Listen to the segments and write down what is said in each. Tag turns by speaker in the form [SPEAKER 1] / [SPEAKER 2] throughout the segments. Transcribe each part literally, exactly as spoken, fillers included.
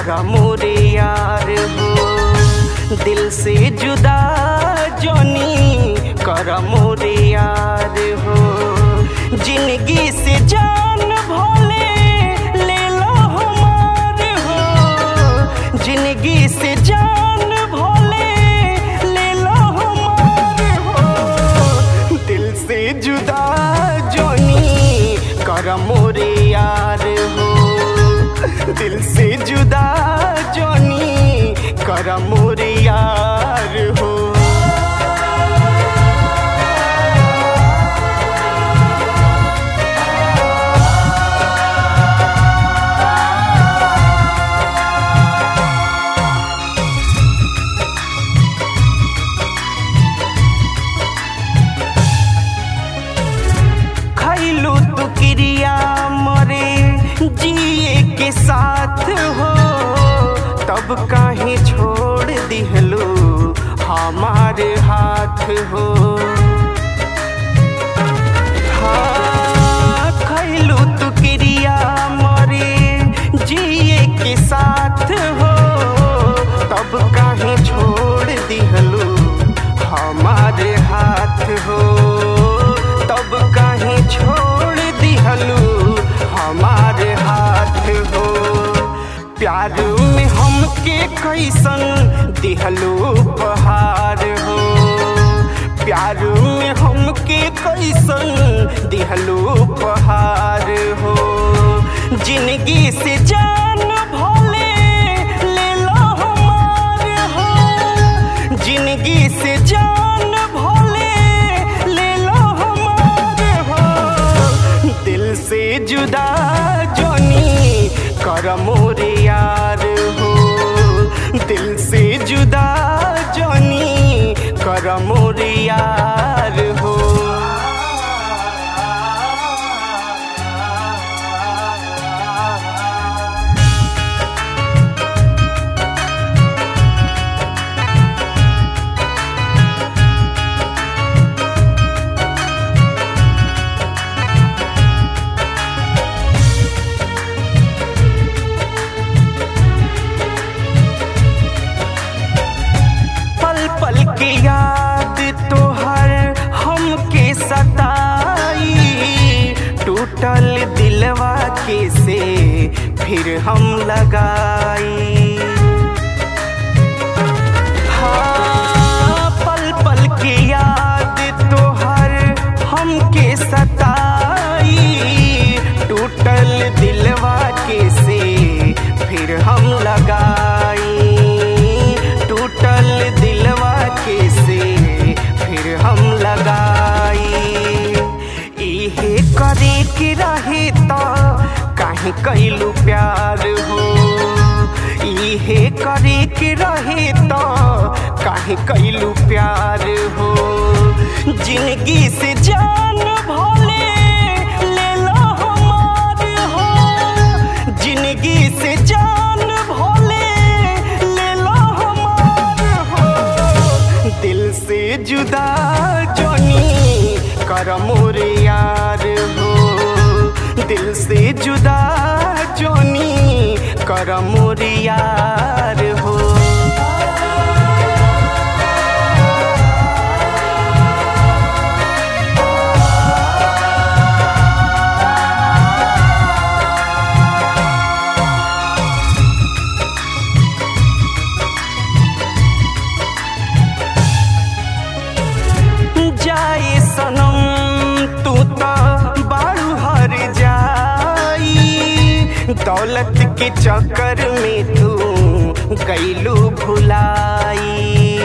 [SPEAKER 1] करा मोरे यार हो। दिल से जुदा जोनी करा मोरे यार हो। जिंदगी से जान भोले ले लो हमार हो। जिंदगी से जान भोले ले लो हमार हो। दिल से जुदा जोनी करा मोरे यार हो। दिल से जुदा जोनी करा मोरे यार हो। खैलू तू क्रिया मरे जिए के साथ हो। तब काहे छोड़ दिहलो हमारे हाथ हो। हाँ खैलू तू क्रिया मरे जिए के साथ हो। तब काहे छोड़ दिहलो हमारे हाथ हो। तब काहे छोड़ दिहलो हमारे हाथ हो। प्यार में हमके कैसन दिहलो उपहार हो। प्यार में हमके कैसन दिहलो उपहार हो। जिंदगी से जान भोले ले लो हमार हो। जिंदगी से जान भोले ले लो हमार हो। दिल से जुदा जोनी करा मोरे यार हो। दिल से जुदा जोनी करा मोरे यार हो। पल की याद तोहर हमके सताई। टूटल दिलवा के से फिर हम लगाई। हाँ पल पल की याद तोहर हमके सताई। टूटल दिलवा के से फिर हम लगाई। टूटल दिलवा के से फिर हम लगाई। इहे करे के रहे तो काहे कैलू प्यार हो। इहे करे के रहे तो काहे कैलू प्यार हो। जिंदगी से जान भोले ले लो हमार हो। जिंदगी से जान भोले ले लो हमार हो। दिल से जुदा जोनी करा मोरे यार हो। दिल से जुदा जोनी करा मोरे यार हो। जाए सनम तू तो बारू हर जाई। दौलत के चक्कर में तू गईलू भुलाई।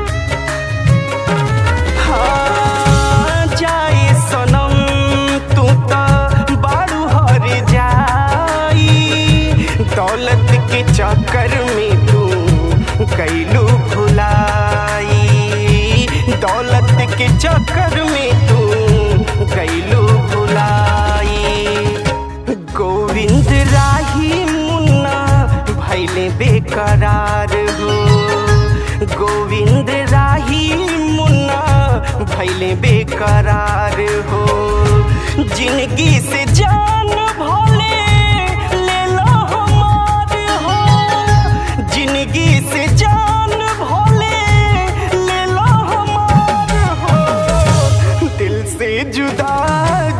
[SPEAKER 1] हाँ जाए सनम तू तो बारू हर जाई। दौलत के चक्कर में तू गईलू भुलाई। दौलत के चक्कर में तू गईलू भुलाई। गोविंद राही मुन्ना भैले बेकरार हो। गोविंद राही मुन्ना भैले बेकरार हो। जिंदगी से जान भोले ले लो हमार हो।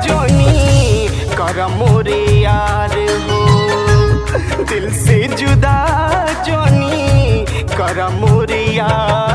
[SPEAKER 1] जोनी कर मोरे यार हो, दिल से जुदा जोनी कर मोरे यार।